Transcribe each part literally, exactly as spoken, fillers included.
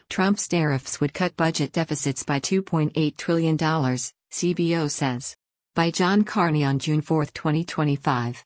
Trump's tariffs would cut budget deficits by two point eight trillion dollars, C B O says. By John Carney on June fourth, twenty twenty-five.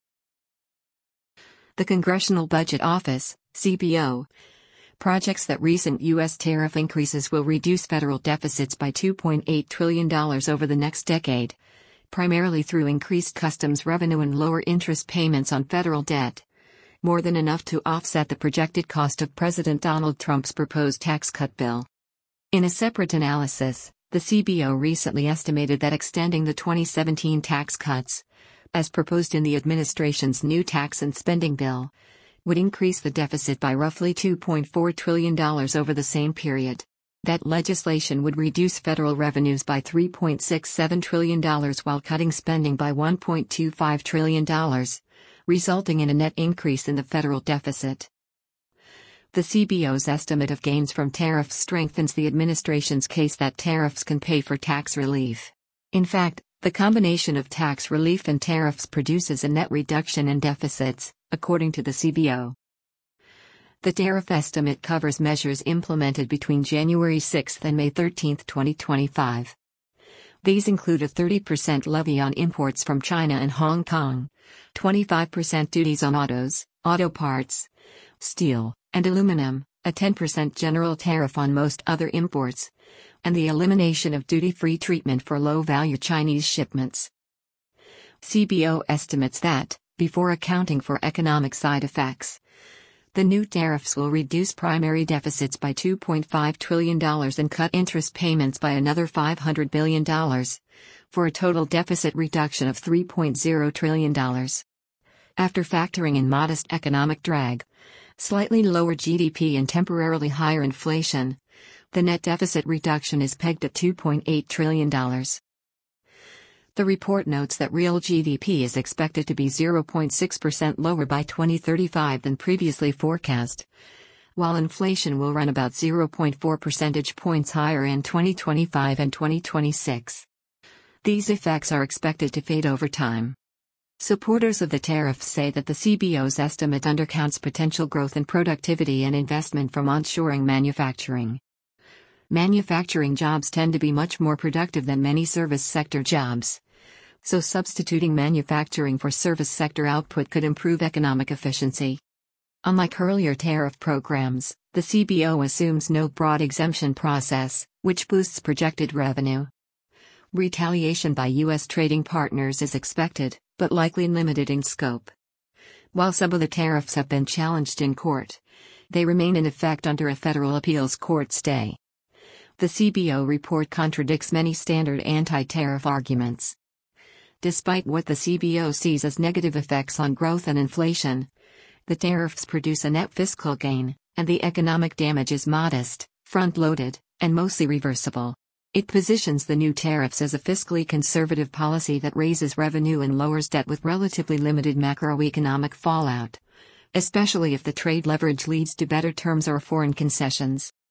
The Congressional Budget Office, C B O, projects that recent U S tariff increases will reduce federal deficits by two point eight trillion dollars over the next decade, primarily through increased customs revenue and lower interest payments on federal debt, more than enough to offset the projected cost of President Donald Trump's proposed tax cut bill. In a separate analysis, the C B O recently estimated that extending the twenty seventeen tax cuts, as proposed in the administration's new tax and spending bill, would increase the deficit by roughly two point four trillion dollars over the same period. That legislation would reduce federal revenues by three point six seven trillion dollars while cutting spending by one point two five trillion dollars, resulting in a net increase in the federal deficit. The C B O's estimate of gains from tariffs strengthens the administration's case that tariffs can pay for tax relief. In fact, the combination of tax relief and tariffs produces a net reduction in deficits, according to the C B O. The tariff estimate covers measures implemented between January sixth and May thirteenth, twenty twenty-five. These include a thirty percent levy on imports from China and Hong Kong, twenty-five percent duties on autos, auto parts, steel, and aluminum, a ten percent general tariff on most other imports, and the elimination of duty-free treatment for low-value Chinese shipments. C B O estimates that, before accounting for economic side effects, the new tariffs will reduce primary deficits by two point five trillion dollars and cut interest payments by another five hundred billion dollars, for a total deficit reduction of three point zero trillion dollars. After factoring in modest economic drag, slightly lower G D P and temporarily higher inflation, the net deficit reduction is pegged at two point eight trillion dollars. The report notes that real G D P is expected to be zero point six percent lower by twenty thirty-five than previously forecast, while inflation will run about zero point four percentage points higher in twenty twenty-five and twenty twenty-six. These effects are expected to fade over time. Supporters of the tariffs say that the C B O's estimate undercounts potential growth in productivity and investment from onshoring manufacturing. Manufacturing jobs tend to be much more productive than many service sector jobs, so substituting manufacturing for service sector output could improve economic efficiency. Unlike earlier tariff programs, the C B O assumes no broad exemption process, which boosts projected revenue. Retaliation by U S trading partners is expected, but likely limited in scope. While some of the tariffs have been challenged in court, they remain in effect under a federal appeals court stay. The C B O report contradicts many standard anti-tariff arguments. Despite what the C B O sees as negative effects on growth and inflation, the tariffs produce a net fiscal gain, and the economic damage is modest, front-loaded, and mostly reversible. It positions the new tariffs as a fiscally conservative policy that raises revenue and lowers debt with relatively limited macroeconomic fallout, especially if the trade leverage leads to better terms or foreign concessions.